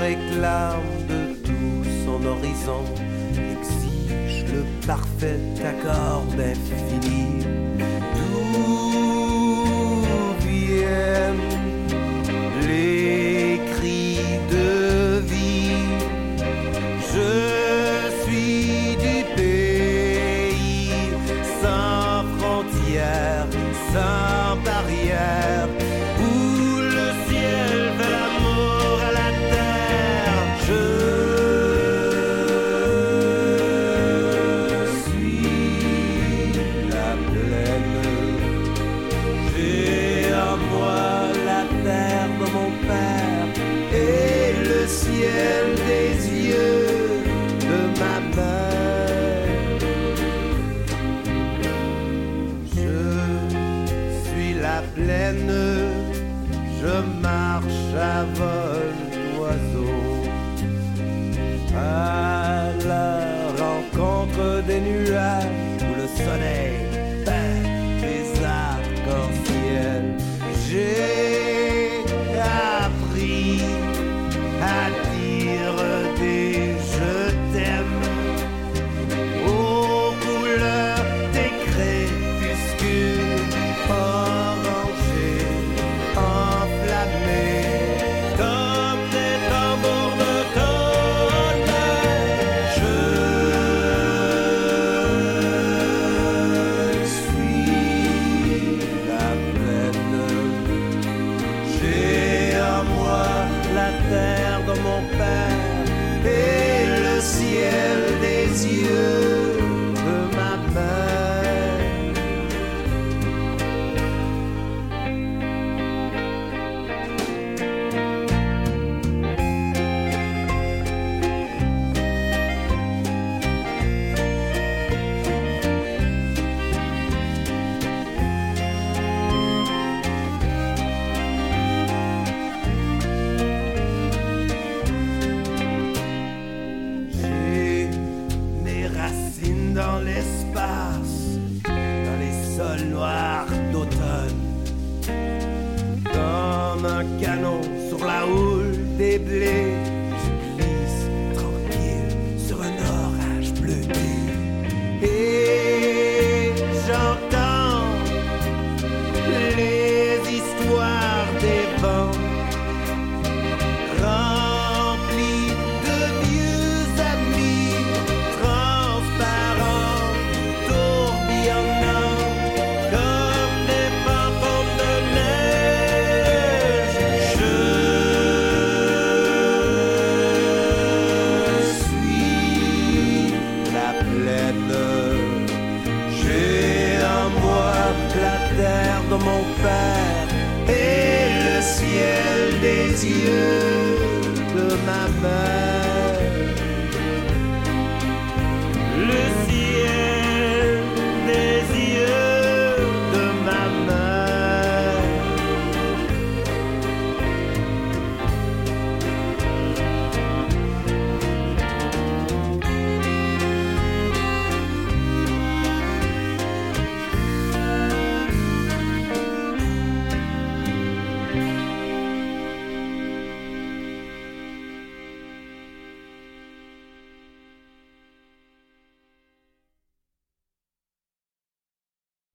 réclame de tout son horizon, exige le parfait accord d'infini. D'où viennent les cris de vie? Je suis du pays sans frontières, sans barrières, où le ciel fait l'amour à la terre. Je suis la plaine, j'ai en moi la terre de mon père et le ciel des yeux de ma mère. Je suis la plaine, je marche à vol d'oiseau à la rencontre des nuages où le soleil peint des arcs-en-ciel. J'ai appris à dire des je t'aime aux couleurs des crépuscules orangés, enflammés comme des tambours de tonnerre. Je suis la plaine, j'ai en moi la terre de mon père et le ciel des yeux de ma mère. J'ai mes racines dans l'espace, dans les sols noirs d'automne, comme un canon sur la houle des blés. Je glisse tranquille sur un orage bleuté et j'entends les histoires des vents remplis de vieux amis transparents, tourbillonnants comme des fantômes de neige. Je suis la plaine, j'ai en moi la terre de mon père et le ciel des yeux de ma mère.